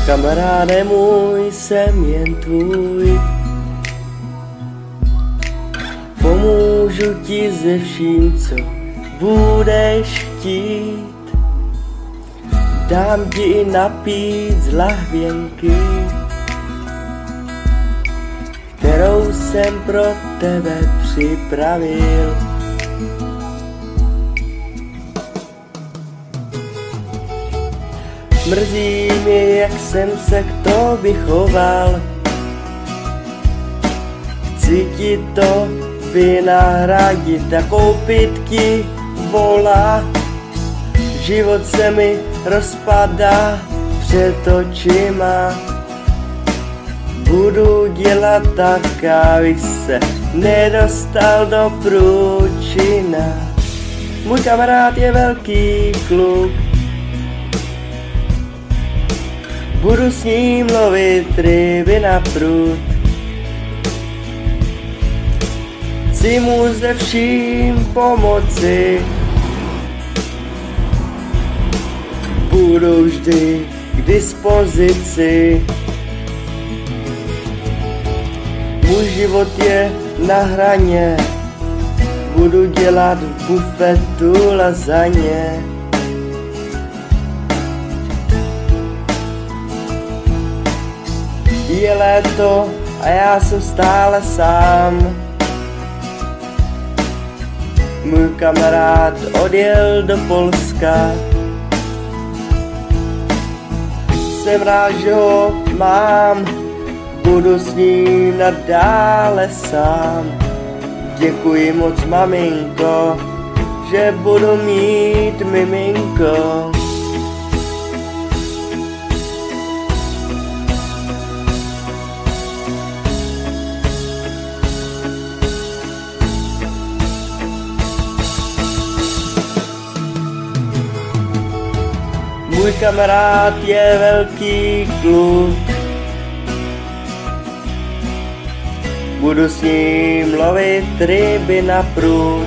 Kamaráde můj, jsem jen tvůj. Pomůžu ti se vším, co budeš chtít. Dám ti i napít z lahvěnky, kterou jsem pro tebe připravil. Mrzí mi, jak jsem se k tobě choval. Chci ti to vynahradit a koupit ti vola. Život se mi rozpadá před očima. Budu dělat tak, abych se nedostal do průčina. Můj kamarád je velký kluk, budu s ním lovit ryby na prut. Chci mu ze vším pomoci, budu vždy k dispozici. Můj život je na hraně, budu dělat v bufetu lazaně. Je léto a já jsem stále sám. Můj kamarád odjel do Polska. Jsem rád, že ho mám, budu s ním nadále sám. Děkuji moc, maminko, že budu mít miminko. Můj kamarád je velký kluk, budu s ním lovit ryby na prut.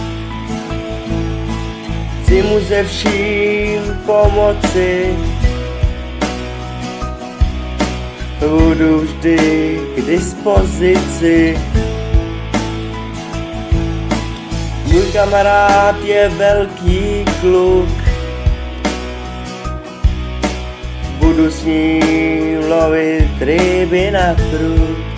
Chci mu ze vším pomoci, budu vždy k dispozici. Můj kamarád je velký kluk, budu s ním lovit ryby na prut.